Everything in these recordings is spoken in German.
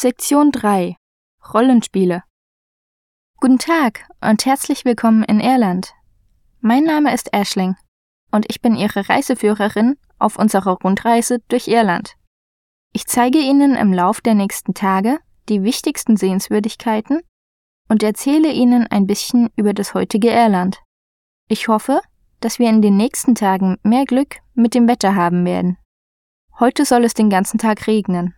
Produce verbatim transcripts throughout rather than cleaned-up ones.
Sektion drei – Rollenspiele. Guten Tag und herzlich willkommen in Irland. Mein Name ist Aisling und ich bin Ihre Reiseführerin auf unserer Rundreise durch Irland. Ich zeige Ihnen im Lauf der nächsten Tage die wichtigsten Sehenswürdigkeiten und erzähle Ihnen ein bisschen über das heutige Irland. Ich hoffe, dass wir in den nächsten Tagen mehr Glück mit dem Wetter haben werden. Heute soll es den ganzen Tag regnen.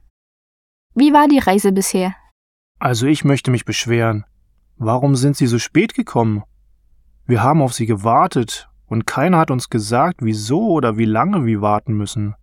Wie war die Reise bisher? Also ich möchte mich beschweren. Warum sind Sie so spät gekommen? Wir haben auf Sie gewartet und keiner hat uns gesagt, wieso oder wie lange wir warten müssen.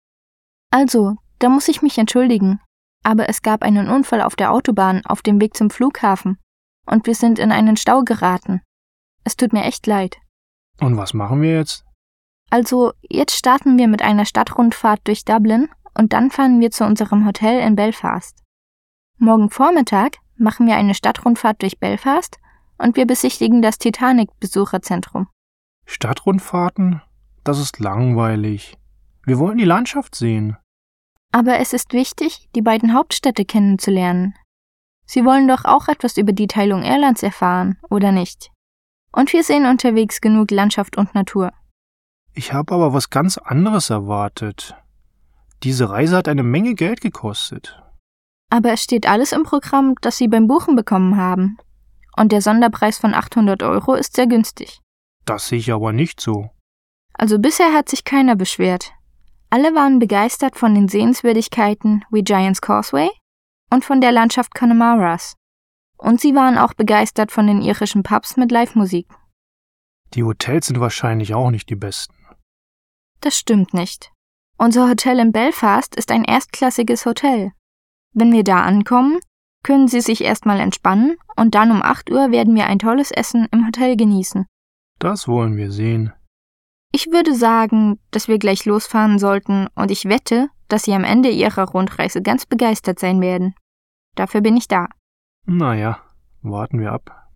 Also, da muss ich mich entschuldigen. Aber es gab einen Unfall auf der Autobahn auf dem Weg zum Flughafen und wir sind in einen Stau geraten. Es tut mir echt leid. Und was machen wir jetzt? Also, jetzt starten wir mit einer Stadtrundfahrt durch Dublin und dann fahren wir zu unserem Hotel in Belfast. Morgen Vormittag machen wir eine Stadtrundfahrt durch Belfast und wir besichtigen das Titanic-Besucherzentrum. Stadtrundfahrten? Das ist langweilig. Wir wollen die Landschaft sehen. Aber es ist wichtig, die beiden Hauptstädte kennenzulernen. Sie wollen doch auch etwas über die Teilung Irlands erfahren, oder nicht? Und wir sehen unterwegs genug Landschaft und Natur. Ich habe aber was ganz anderes erwartet. Diese Reise hat eine Menge Geld gekostet. Aber es steht alles im Programm, das Sie beim Buchen bekommen haben. Und der Sonderpreis von achthundert Euro ist sehr günstig. Das sehe ich aber nicht so. Also bisher hat sich keiner beschwert. Alle waren begeistert von den Sehenswürdigkeiten wie Giant's Causeway und von der Landschaft Connemara's. Und sie waren auch begeistert von den irischen Pubs mit Live-Musik. Die Hotels sind wahrscheinlich auch nicht die besten. Das stimmt nicht. Unser Hotel in Belfast ist ein erstklassiges Hotel. Wenn wir da ankommen, können Sie sich erstmal entspannen und dann um acht Uhr werden wir ein tolles Essen im Hotel genießen. Das wollen wir sehen. Ich würde sagen, dass wir gleich losfahren sollten und ich wette, dass Sie am Ende Ihrer Rundreise ganz begeistert sein werden. Dafür bin ich da. Naja, warten wir ab.